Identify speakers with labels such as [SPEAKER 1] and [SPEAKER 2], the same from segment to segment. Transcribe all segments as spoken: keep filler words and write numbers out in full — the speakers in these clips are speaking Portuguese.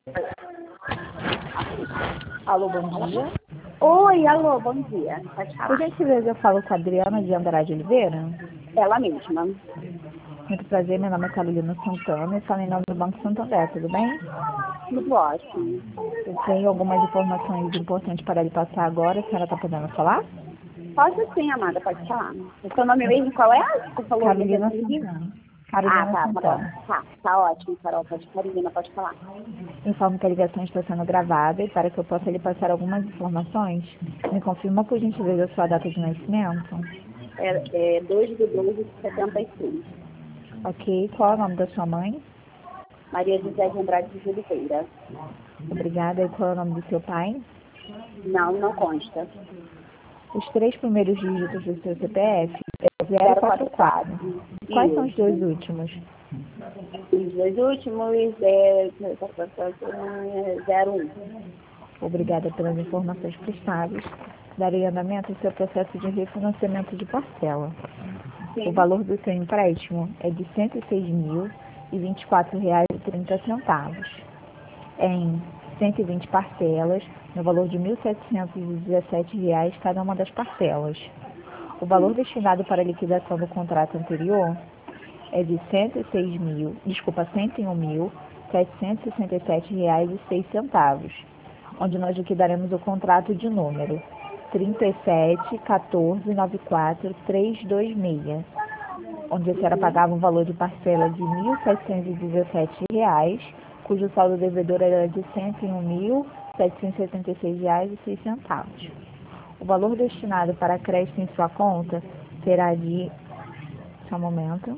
[SPEAKER 1] Alô, bom dia.
[SPEAKER 2] Oi, alô, bom dia. Pode
[SPEAKER 1] Por
[SPEAKER 2] falar.
[SPEAKER 1] gentileza, eu falo com a Adriana de Andrade Oliveira.
[SPEAKER 2] Ela mesma.
[SPEAKER 1] Muito prazer, meu nome é Carolina Santana e falo em nome do Banco Santander, tudo bem?
[SPEAKER 2] Tudo ótimo.
[SPEAKER 1] Eu tenho algumas informações importantes para lhe passar agora, a senhora está podendo falar?
[SPEAKER 2] Pode sim, amada, pode falar. O seu nome mesmo qual é? Você falou
[SPEAKER 1] Carolina
[SPEAKER 2] mesmo aqui?
[SPEAKER 1] Santana.
[SPEAKER 2] Ah,
[SPEAKER 1] Carolina
[SPEAKER 2] tá, Carol.
[SPEAKER 1] Santana.
[SPEAKER 2] Tá, tá ótimo, Carol. Pode, Carolina, pode falar.
[SPEAKER 1] Informo que a ligação está sendo gravada e para que eu possa lhe passar algumas informações, me confirma por gentileza a sua data de nascimento.
[SPEAKER 2] É, é dois de doze de setenta e seis.
[SPEAKER 1] Ok, qual é o nome da sua mãe?
[SPEAKER 2] Maria José de Andrade de Oliveira.
[SPEAKER 1] Obrigada, e qual é o nome do seu pai?
[SPEAKER 2] Não, não consta.
[SPEAKER 1] Os três primeiros dígitos do seu C P F é zero
[SPEAKER 2] zero
[SPEAKER 1] quatro
[SPEAKER 2] quatro
[SPEAKER 1] quatro.
[SPEAKER 2] quatro.
[SPEAKER 1] Quais são os
[SPEAKER 2] Isso.
[SPEAKER 1] dois últimos?
[SPEAKER 2] Os dois últimos é zero um.
[SPEAKER 1] Obrigada pelas informações prestadas. Darei andamento ao seu processo de refinanciamento de parcela. O
[SPEAKER 2] Sim.
[SPEAKER 1] valor do seu empréstimo é de cento e seis mil e vinte e quatro reais e trinta centavos. Em cento e vinte parcelas, no valor de mil setecentos e dezessete reais cada uma das parcelas. O valor destinado para a liquidação do contrato anterior é de cento e seis mil, desculpa, cento e um mil, setecentos e sessenta e sete reais e seis centavos, onde nós liquidaremos o contrato de número trinta e sete, quatorze, noventa e quatro, trezentos e vinte e seis, onde a senhora pagava um valor de parcela de mil setecentos e dezessete reais, cujo saldo devedor era de cento e um mil, setecentos e setenta e seis reais e seis centavos. O valor destinado para crédito em sua conta será de... Só um momento.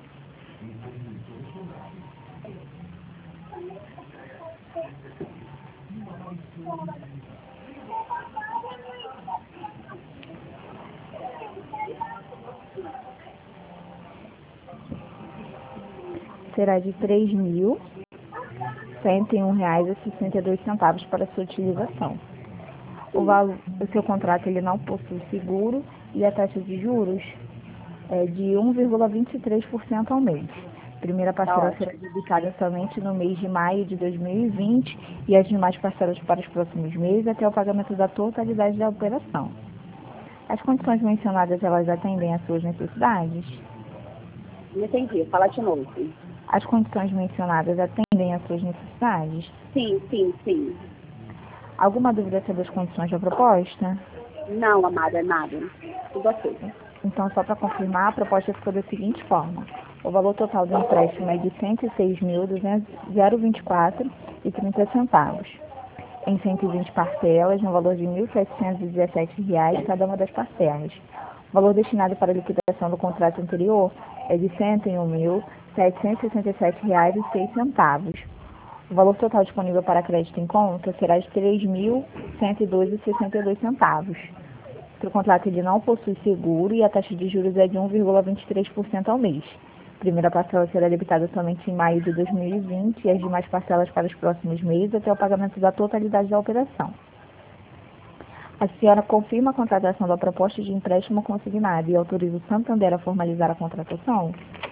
[SPEAKER 1] Será de três mil cento e um reais e sessenta e dois centavos para sua utilização. O, valor, o seu contrato ele não possui seguro e a taxa de juros é de um vírgula vinte e três por cento ao mês. A primeira parcela será debitada somente no mês de maio de dois mil e vinte e as demais parcelas para os próximos meses até o pagamento da totalidade da operação. As condições mencionadas, elas atendem às suas necessidades?
[SPEAKER 2] Não entendi, fala de novo.
[SPEAKER 1] As condições mencionadas atendem às suas necessidades?
[SPEAKER 2] Sim, sim, sim.
[SPEAKER 1] Alguma dúvida sobre as condições da proposta?
[SPEAKER 2] Não, amada, nada. Tudo ok.
[SPEAKER 1] Então, só para confirmar, a proposta ficou da seguinte forma. O valor total do empréstimo é de cento e seis mil, duzentos e vinte e quatro reais e trinta centavos. Em cento e vinte parcelas, no valor de mil setecentos e dezessete reais cada uma das parcelas. O valor destinado para a liquidação do contrato anterior é de cento e um mil, setecentos e sessenta e sete reais e seis centavos. O valor total disponível para crédito em conta será de três mil cento e doze reais e sessenta e dois centavos. O contrato ele não possui seguro e a taxa de juros é de um vírgula vinte e três por cento ao mês. A primeira parcela será debitada somente em maio de dois mil e vinte e as demais parcelas para os próximos meses até o pagamento da totalidade da operação. A senhora confirma a contratação da proposta de empréstimo consignado e autoriza o Santander a formalizar a contratação?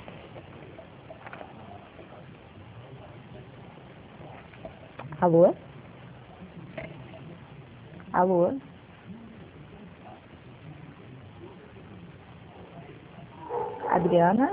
[SPEAKER 1] Alô? Alô? Adriana?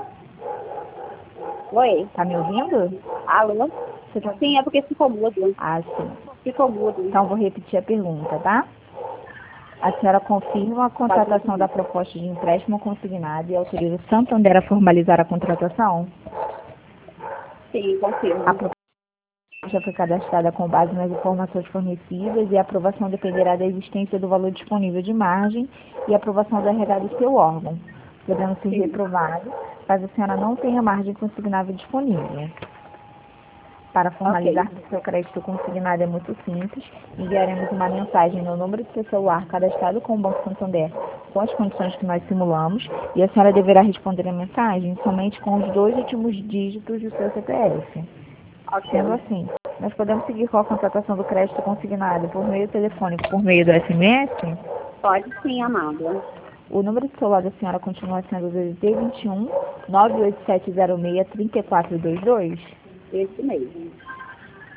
[SPEAKER 2] Oi?
[SPEAKER 1] Tá me ouvindo?
[SPEAKER 2] Alô?
[SPEAKER 1] Você tá...
[SPEAKER 2] Sim, é porque ficou mudo.
[SPEAKER 1] Ah, sim.
[SPEAKER 2] Ficou mudo.
[SPEAKER 1] Então, vou repetir a pergunta, tá? A senhora confirma a contratação da proposta de empréstimo consignado e autoriza o Santander a formalizar a contratação?
[SPEAKER 2] Sim, confirmo.
[SPEAKER 1] A proposta já foi cadastrada com base nas informações fornecidas e a aprovação dependerá da existência do valor disponível de margem e a aprovação da R H do seu órgão, podendo ser reprovado caso a senhora não tenha margem consignável disponível. Para formalizar okay. seu crédito consignado é muito simples. Enviaremos uma mensagem no número do seu celular cadastrado com o Banco Santander com as condições que nós simulamos e a senhora deverá responder a mensagem somente com os dois últimos dígitos do seu C P F.
[SPEAKER 2] Okay.
[SPEAKER 1] Sendo assim, nós podemos seguir com a contratação do crédito consignado por meio telefônico, por meio do S M S?
[SPEAKER 2] Pode sim, amada.
[SPEAKER 1] O número de celular da senhora continua sendo o D vinte e um, nove oito sete zero seis, três quatro dois dois?
[SPEAKER 2] Esse mesmo.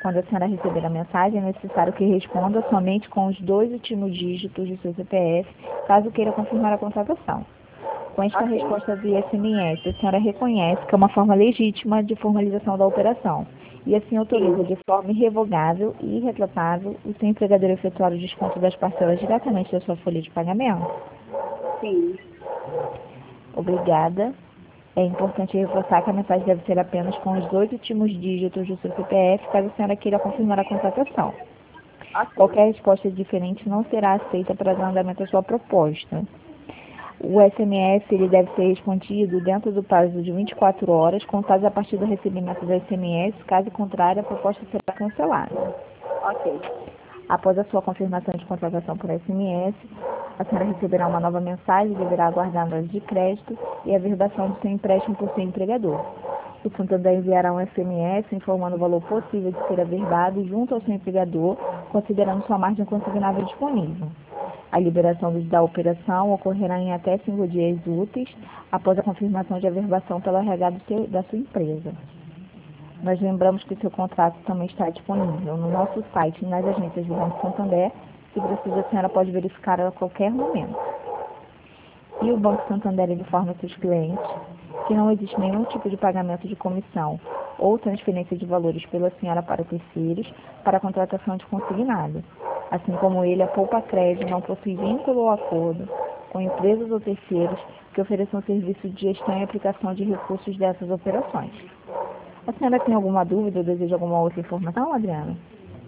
[SPEAKER 1] Quando a senhora receber a mensagem, é necessário que responda somente com os dois últimos dígitos do seu C P F, caso queira confirmar a contratação. Com esta
[SPEAKER 2] Ok.
[SPEAKER 1] resposta via S M S, a senhora reconhece que é uma forma legítima de formalização da operação e assim autoriza de forma irrevogável e irretratável o seu empregador a efetuar o desconto das parcelas diretamente da sua folha de pagamento?
[SPEAKER 2] Sim.
[SPEAKER 1] Obrigada. É importante reforçar que a mensagem deve ser apenas com os dois últimos dígitos do seu C P F, caso a senhora queira confirmar a contratação.
[SPEAKER 2] Ok.
[SPEAKER 1] Qualquer resposta diferente não será aceita para dar andamento à sua proposta. O S M S ele deve ser respondido dentro do prazo de vinte e quatro horas, contados a partir do recebimento do S M S, caso contrário, a proposta será cancelada.
[SPEAKER 2] Ok.
[SPEAKER 1] Após a sua confirmação de contratação por S M S, a senhora receberá uma nova mensagem e deverá aguardar a análise de crédito e a verbação do seu empréstimo por seu empregador. O Santander enviará um S M S informando o valor possível de ser averbado junto ao seu empregador, considerando sua margem consignável disponível. A liberação da operação ocorrerá em até cinco dias úteis após a confirmação de averbação pelo R H do seu, da sua empresa. Nós lembramos que o seu contrato também está disponível no nosso site e nas agências do Banco Santander. Se precisa, a senhora pode verificar a qualquer momento. E o Banco Santander informa seus clientes que não existe nenhum tipo de pagamento de comissão ou transferência de valores pela senhora para terceiros para a contratação de consignado. Assim como ele, a Poupa Crédito não possui vínculo ou acordo com empresas ou terceiros que ofereçam serviço de gestão e aplicação de recursos dessas operações. A senhora tem alguma dúvida ou deseja alguma outra informação, Adriana?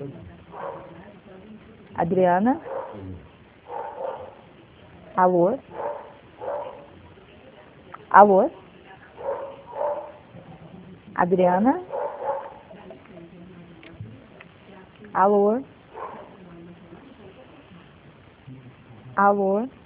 [SPEAKER 1] Adriana? Alô? Alô? Adriana? Alô? Alô?